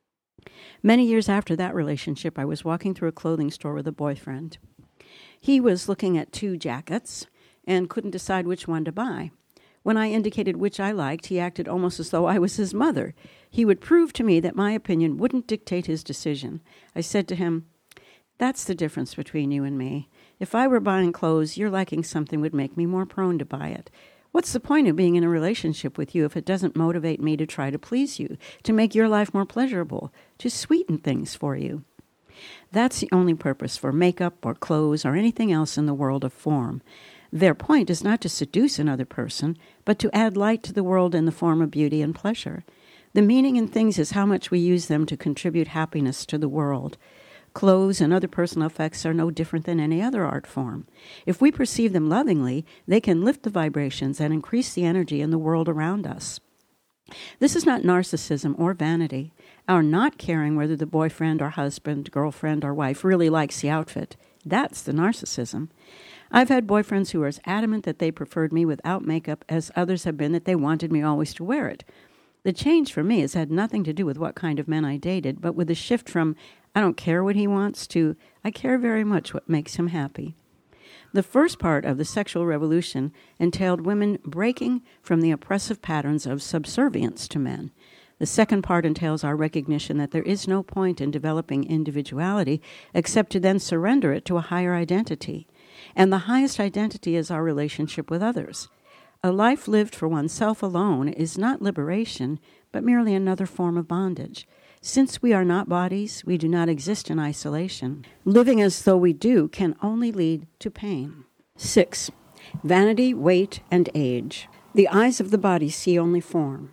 Many years after that relationship, I was walking through a clothing store with a boyfriend. He was looking at 2 jackets and couldn't decide which one to buy. When I indicated which I liked, he acted almost as though I was his mother. He would prove to me that my opinion wouldn't dictate his decision. I said to him, "That's the difference between you and me. If I were buying clothes, your liking something would make me more prone to buy it. What's the point of being in a relationship with you if it doesn't motivate me to try to please you, to make your life more pleasurable, to sweeten things for you?" That's the only purpose for makeup or clothes or anything else in the world of form. Their point is not to seduce another person, but to add light to the world in the form of beauty and pleasure. The meaning in things is how much we use them to contribute happiness to the world. Clothes and other personal effects are no different than any other art form. If we perceive them lovingly, they can lift the vibrations and increase the energy in the world around us. This is not narcissism or vanity. Our not caring whether the boyfriend or husband, girlfriend or wife really likes the outfit. That's the narcissism. I've had boyfriends who were as adamant that they preferred me without makeup as others have been that they wanted me always to wear it. The change for me has had nothing to do with what kind of men I dated, but with a shift from I don't care what he wants to I care very much what makes him happy. The first part of the sexual revolution entailed women breaking from the oppressive patterns of subservience to men. The second part entails our recognition that there is no point in developing individuality except to then surrender it to a higher identity. And the highest identity is our relationship with others. A life lived for oneself alone is not liberation, but merely another form of bondage. Since we are not bodies, we do not exist in isolation. Living as though we do can only lead to pain. 6. Vanity, weight, and age. The eyes of the body see only form.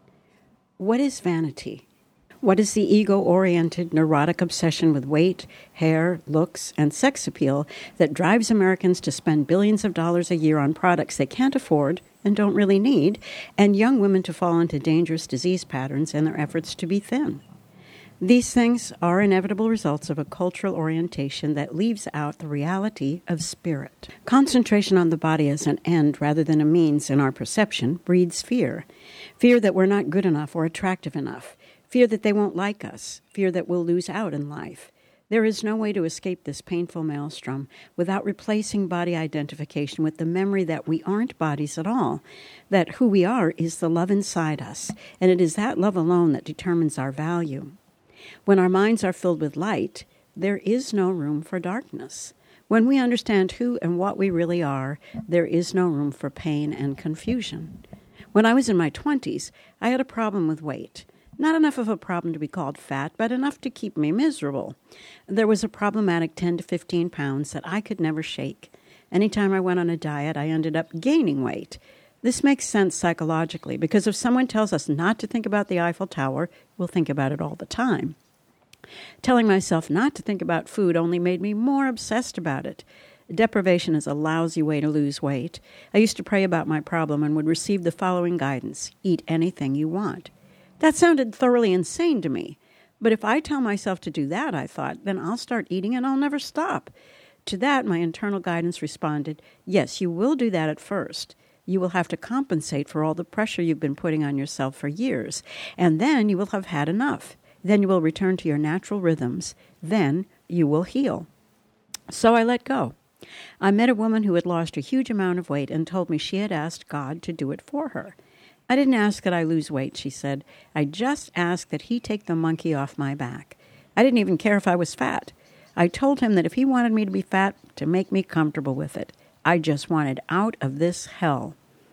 What is vanity? What is the ego-oriented, neurotic obsession with weight, hair, looks, and sex appeal that drives Americans to spend billions of dollars a year on products they can't afford and don't really need, and young women to fall into dangerous disease patterns in their efforts to be thin? These things are inevitable results of a cultural orientation that leaves out the reality of spirit. Concentration on the body as an end rather than a means in our perception breeds fear. Fear that we're not good enough or attractive enough. Fear that they won't like us. Fear that we'll lose out in life. There is no way to escape this painful maelstrom without replacing body identification with the memory that we aren't bodies at all, that who we are is the love inside us, and it is that love alone that determines our value. When our minds are filled with light, there is no room for darkness. When we understand who and what we really are, there is no room for pain and confusion. When I was in my 20s, I had a problem with weight. Not enough of a problem to be called fat, but enough to keep me miserable. There was a problematic 10 to 15 pounds that I could never shake. Anytime I went on a diet, I ended up gaining weight. This makes sense psychologically, because if someone tells us not to think about the Eiffel Tower, we'll think about it all the time. Telling myself not to think about food only made me more obsessed about it. Deprivation is a lousy way to lose weight. I used to pray about my problem and would receive the following guidance: eat anything you want. That sounded thoroughly insane to me. But if I tell myself to do that, I thought, then I'll start eating and I'll never stop. To that, my internal guidance responded, yes, you will do that at first. You will have to compensate for all the pressure you've been putting on yourself for years. And then you will have had enough. Then you will return to your natural rhythms. Then you will heal. So I let go. I met a woman who had lost a huge amount of weight and told me she had asked God to do it for her. I didn't ask that I lose weight, she said. I just asked that he take the monkey off my back. I didn't even care if I was fat. I told him that if he wanted me to be fat, to make me comfortable with it. I just wanted out of this hell.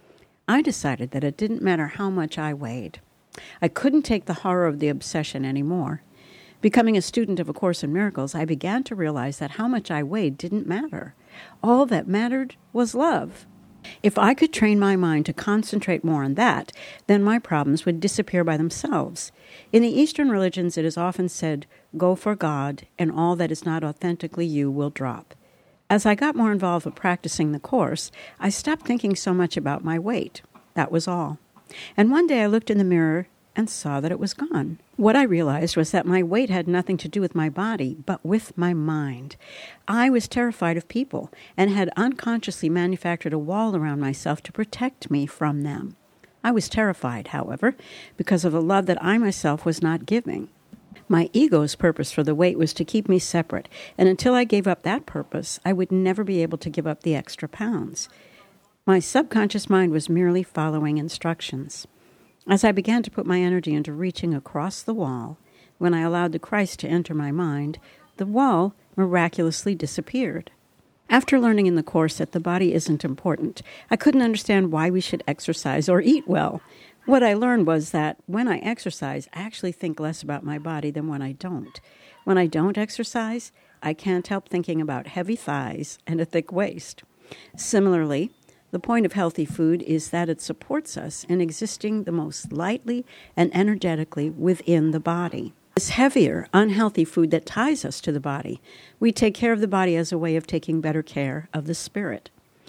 I decided that it didn't matter how much I weighed. I couldn't take the horror of the obsession anymore. Becoming a student of A Course in Miracles, I began to realize that how much I weighed didn't matter. All that mattered was love. If I could train my mind to concentrate more on that, then my problems would disappear by themselves. In the Eastern religions, it is often said, go for God, and all that is not authentically you will drop. As I got more involved with practicing the Course, I stopped thinking so much about my weight. That was all. And one day I looked in the mirror and saw that it was gone. What I realized was that my weight had nothing to do with my body, but with my mind. I was terrified of people and had unconsciously manufactured a wall around myself to protect me from them. I was terrified, however, because of the love that I myself was not giving. My ego's purpose for the weight was to keep me separate, and until I gave up that purpose, I would never be able to give up the extra pounds. My subconscious mind was merely following instructions. As I began to put my energy into reaching across the wall, when I allowed the Christ to enter my mind, the wall miraculously disappeared. After learning in the Course that the body isn't important, I couldn't understand why we should exercise or eat well. What I learned was that when I exercise, I actually think less about my body than when I don't. When I don't exercise, I can't help thinking about heavy thighs and a thick waist. Similarly, the point of healthy food is that it supports us in existing the most lightly and energetically within the body. It's heavier, unhealthy food that ties us to the body. We take care of the body as a way of taking better care of the spirit.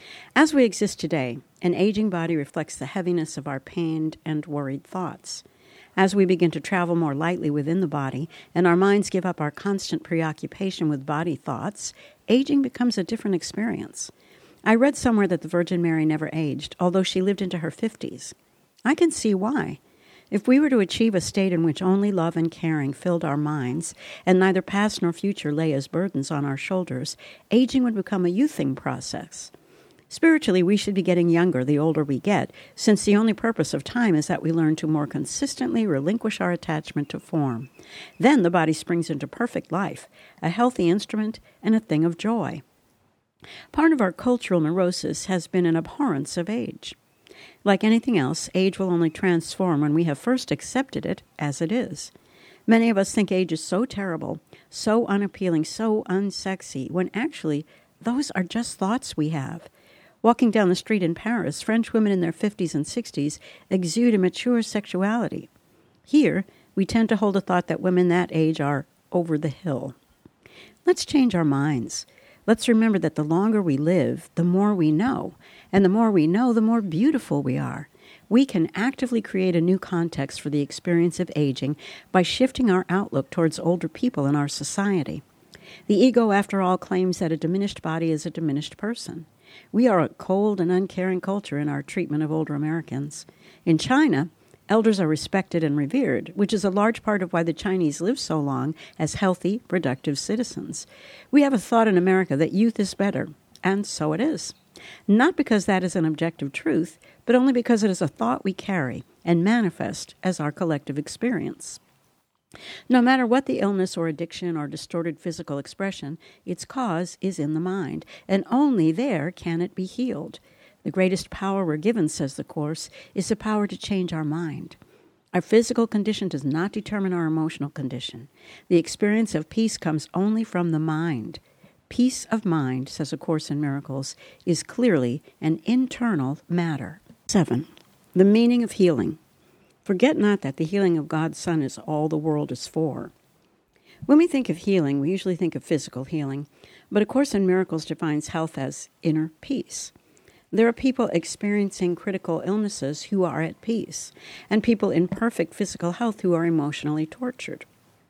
As we exist today, an aging body reflects the heaviness of our pained and worried thoughts. As we begin to travel more lightly within the body and our minds give up our constant preoccupation with body thoughts, aging becomes a different experience. I read somewhere that the Virgin Mary never aged, although she lived into her 50s. I can see why. If we were to achieve a state in which only love and caring filled our minds, and neither past nor future lay as burdens on our shoulders, aging would become a youthing process. Spiritually, we should be getting younger the older we get, since the only purpose of time is that we learn to more consistently relinquish our attachment to form. Then the body springs into perfect life, a healthy instrument and a thing of joy. Part of our cultural neurosis has been an abhorrence of age. Like anything else, age will only transform when we have first accepted it as it is. Many of us think age is so terrible, so unappealing, so unsexy, when actually those are just thoughts we have. Walking down the street in Paris, French women in their 50s and 60s exude a mature sexuality. Here, we tend to hold a thought that women that age are over the hill. Let's change our minds. Let's remember that the longer we live, the more we know. And the more we know, the more beautiful we are. We can actively create a new context for the experience of aging by shifting our outlook towards older people in our society. The ego, after all, claims that a diminished body is a diminished person. We are a cold and uncaring culture in our treatment of older Americans. In China, elders are respected and revered, which is a large part of why the Chinese live so long as healthy, productive citizens. We have a thought in America that youth is better, and so it is. Not because that is an objective truth, but only because it is a thought we carry and manifest as our collective experience. No matter what the illness or addiction or distorted physical expression, its cause is in the mind, and only there can it be healed. The greatest power we're given, says the Course, is the power to change our mind. Our physical condition does not determine our emotional condition. The experience of peace comes only from the mind. Peace of mind, says A Course in Miracles, is clearly an internal matter. 7. The meaning of healing. Forget not that the healing of God's Son is all the world is for. When we think of healing, we usually think of physical healing, but A Course in Miracles defines health as inner peace. There are people experiencing critical illnesses who are at peace, and people in perfect physical health who are emotionally tortured.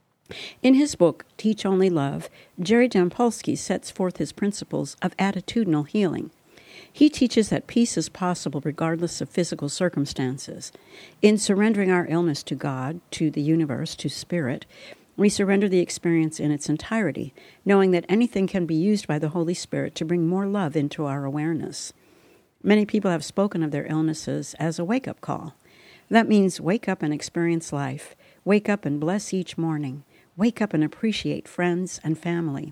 In his book, Teach Only Love, Jerry Jampolsky sets forth his principles of attitudinal healing. He teaches that peace is possible regardless of physical circumstances. In surrendering our illness to God, to the universe, to Spirit, we surrender the experience in its entirety, knowing that anything can be used by the Holy Spirit to bring more love into our awareness. Many people have spoken of their illnesses as a wake-up call. That means wake up and experience life. Wake up and bless each morning. Wake up and appreciate friends and family.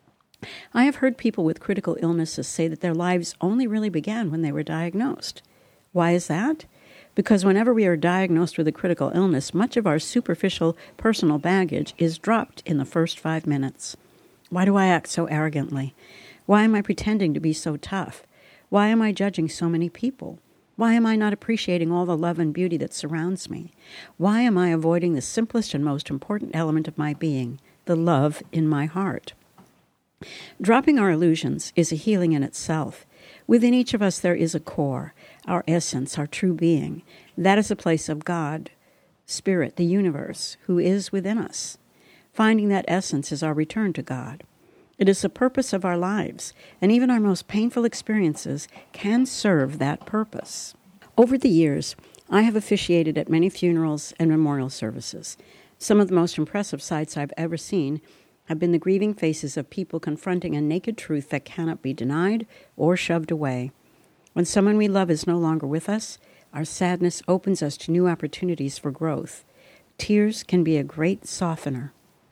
I have heard people with critical illnesses say that their lives only really began when they were diagnosed. Why is that? Because whenever we are diagnosed with a critical illness, much of our superficial personal baggage is dropped in the first 5 minutes. Why do I act so arrogantly? Why am I pretending to be so tough? Why am I judging so many people? Why am I not appreciating all the love and beauty that surrounds me? Why am I avoiding the simplest and most important element of my being, the love in my heart? Dropping our illusions is a healing in itself. Within each of us there is a core, our essence, our true being. That is a place of God, Spirit, the universe, who is within us. Finding that essence is our return to God. It is the purpose of our lives, and even our most painful experiences can serve that purpose. Over the years, I have officiated at many funerals and memorial services. Some of the most impressive sights I've ever seen have been the grieving faces of people confronting a naked truth that cannot be denied or shoved away. When someone we love is no longer with us, our sadness opens us to new opportunities for growth. Tears can be a great softener.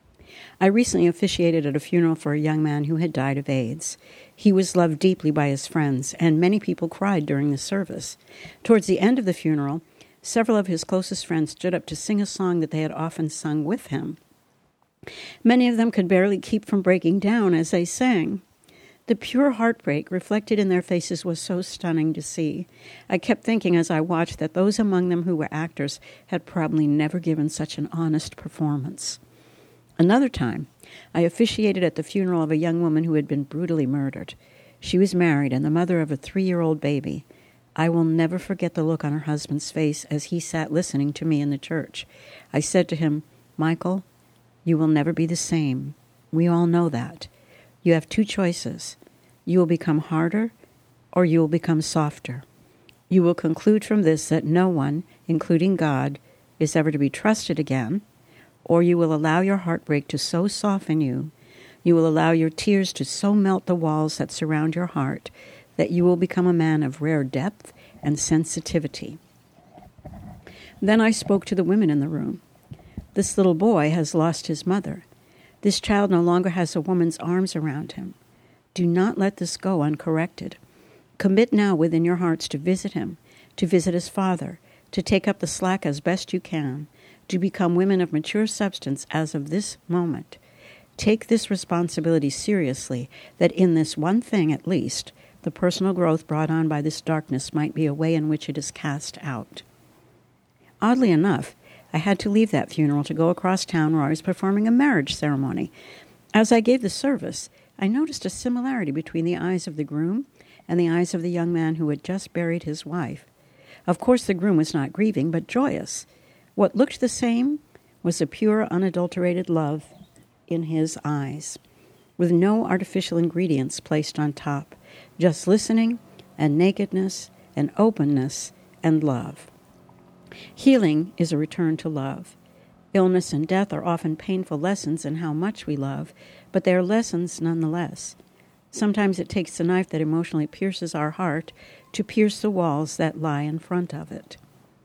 I recently officiated at a funeral for a young man who had died of AIDS. He was loved deeply by his friends, and many people cried during the service. Towards the end of the funeral, several of his closest friends stood up to sing a song that they had often sung with him. Many of them could barely keep from breaking down as they sang. The pure heartbreak reflected in their faces was so stunning to see. I kept thinking as I watched that those among them who were actors had probably never given such an honest performance. Another time, I officiated at the funeral of a young woman who had been brutally murdered. She was married and the mother of a 3-year-old baby. I will never forget the look on her husband's face as he sat listening to me in the church. I said to him, "Michael, you will never be the same. We all know that. You have 2 choices. You will become harder or you will become softer. You will conclude from this that no one, including God, is ever to be trusted again, or you will allow your heartbreak to so soften you, you will allow your tears to so melt the walls that surround your heart, that you will become a man of rare depth and sensitivity." Then I spoke to the women in the room. This little boy has lost his mother. This child no longer has a woman's arms around him. Do not let this go uncorrected. Commit now within your hearts to visit him, to visit his father, to take up the slack as best you can, to become women of mature substance as of this moment. Take this responsibility seriously, that in this one thing at least, the personal growth brought on by this darkness might be a way in which it is cast out. Oddly enough, I had to leave that funeral to go across town where I was performing a marriage ceremony. As I gave the service, I noticed a similarity between the eyes of the groom and the eyes of the young man who had just buried his wife. Of course, the groom was not grieving, but joyous. What looked the same was a pure, unadulterated love in his eyes, with no artificial ingredients placed on top, just listening and nakedness and openness and love. Healing is a return to love. Illness and death are often painful lessons in how much we love, but they are lessons nonetheless. Sometimes it takes the knife that emotionally pierces our heart to pierce the walls that lie in front of it.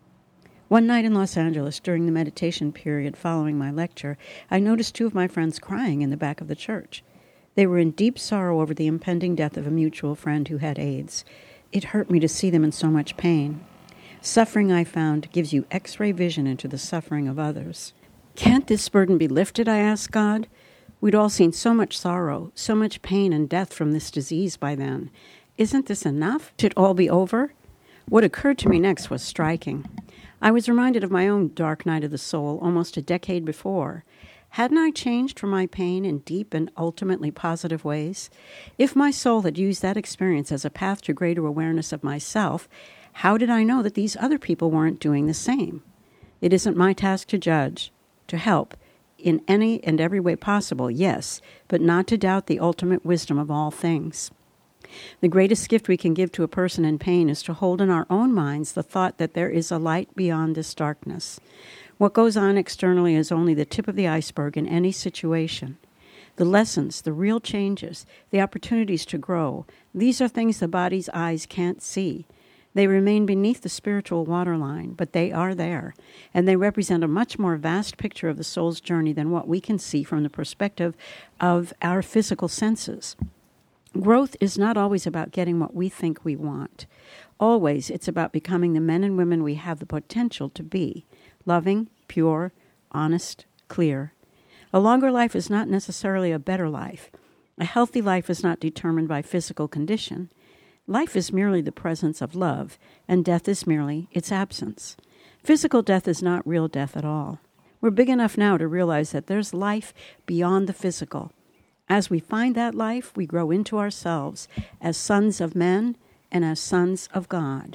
One night in Los Angeles, during the meditation period following my lecture, I noticed 2 of my friends crying in the back of the church. They were in deep sorrow over the impending death of a mutual friend who had AIDS. It hurt me to see them in so much pain. Suffering, I found, gives you X-ray vision into the suffering of others. Can't this burden be lifted, I asked God? We'd all seen so much sorrow, so much pain and death from this disease by then. Isn't this enough? Should it all be over? What occurred to me next was striking. I was reminded of my own dark night of the soul almost a decade before. Hadn't I changed from my pain in deep and ultimately positive ways? If my soul had used that experience as a path to greater awareness of myself, how did I know that these other people weren't doing the same? It isn't my task to judge, to help, in any and every way possible, yes, but not to doubt the ultimate wisdom of all things. The greatest gift we can give to a person in pain is to hold in our own minds the thought that there is a light beyond this darkness. What goes on externally is only the tip of the iceberg in any situation. The lessons, the real changes, the opportunities to grow, these are things the body's eyes can't see. They remain beneath the spiritual waterline, but they are there, and they represent a much more vast picture of the soul's journey than what we can see from the perspective of our physical senses. Growth is not always about getting what we think we want. Always, it's about becoming the men and women we have the potential to be, loving, pure, honest, clear. A longer life is not necessarily a better life. A healthy life is not determined by physical condition. Life is merely the presence of love, and death is merely its absence. Physical death is not real death at all. We're big enough now to realize that there's life beyond the physical. As we find that life, we grow into ourselves as sons of men and as sons of God.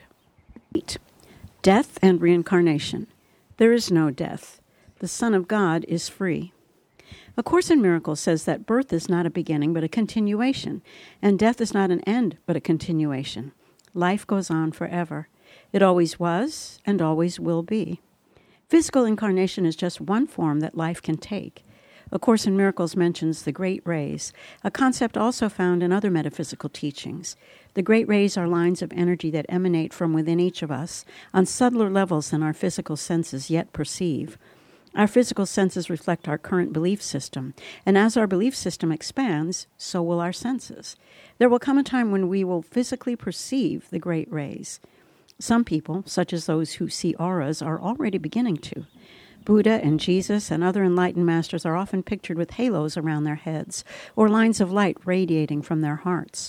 8. Death and reincarnation. There is no death. The Son of God is free. A Course in Miracles says that birth is not a beginning but a continuation, and death is not an end but a continuation. Life goes on forever. It always was and always will be. Physical incarnation is just one form that life can take. A Course in Miracles mentions the great rays, a concept also found in other metaphysical teachings. The great rays are lines of energy that emanate from within each of us on subtler levels than our physical senses yet perceive. Our physical senses reflect our current belief system, and as our belief system expands, so will our senses. There will come a time when we will physically perceive the great rays. Some people, such as those who see auras, are already beginning to. Buddha and Jesus and other enlightened masters are often pictured with halos around their heads or lines of light radiating from their hearts.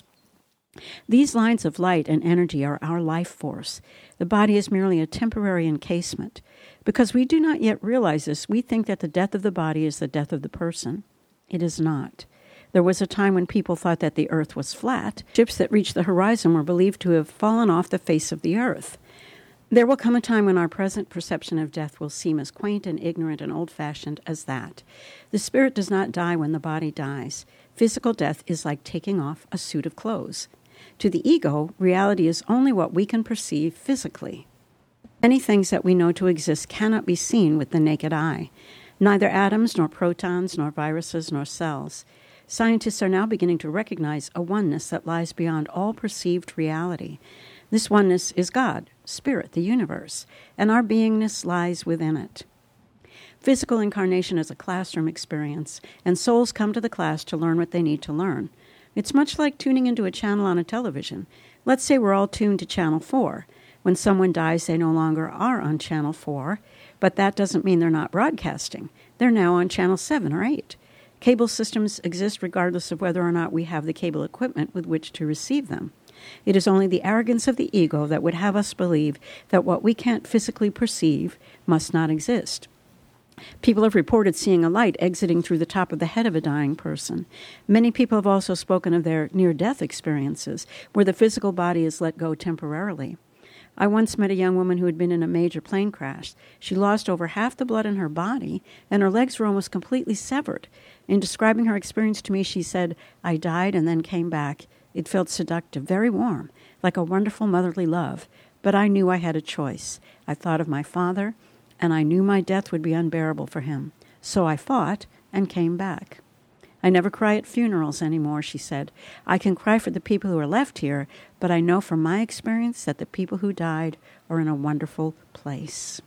These lines of light and energy are our life force. The body is merely a temporary encasement. Because we do not yet realize this, we think that the death of the body is the death of the person. It is not. There was a time when people thought that the earth was flat. Ships that reached the horizon were believed to have fallen off the face of the earth. There will come a time when our present perception of death will seem as quaint and ignorant and old-fashioned as that. The spirit does not die when the body dies. Physical death is like taking off a suit of clothes. To the ego, reality is only what we can perceive physically. Many things that we know to exist cannot be seen with the naked eye. Neither atoms, nor protons, nor viruses, nor cells. Scientists are now beginning to recognize a oneness that lies beyond all perceived reality. This oneness is God, Spirit, the universe, and our beingness lies within it. Physical incarnation is a classroom experience, and souls come to the class to learn what they need to learn. It's much like tuning into a channel on a television. Let's say we're all tuned to Channel 4. When someone dies, they no longer are on Channel 4, but that doesn't mean they're not broadcasting. They're now on Channel 7 or 8. Cable systems exist regardless of whether or not we have the cable equipment with which to receive them. It is only the arrogance of the ego that would have us believe that what we can't physically perceive must not exist. People have reported seeing a light exiting through the top of the head of a dying person. Many people have also spoken of their near-death experiences, where the physical body is let go temporarily. I once met a young woman who had been in a major plane crash. She lost over half the blood in her body, and her legs were almost completely severed. In describing her experience to me, she said, "I died and then came back. It felt seductive, very warm, like a wonderful motherly love. But I knew I had a choice. I thought of my father, and I knew my death would be unbearable for him. So I fought and came back. I never cry at funerals anymore," she said. "I can cry for the people who are left here, but I know from my experience that the people who died are in a wonderful place."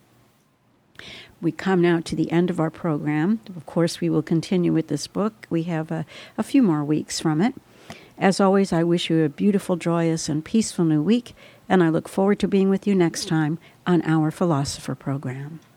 We come now to the end of our program. Of course, we will continue with this book. We have a few more weeks from it. As always, I wish you a beautiful, joyous, and peaceful new week, and I look forward to being with you next time on our Philosopher program.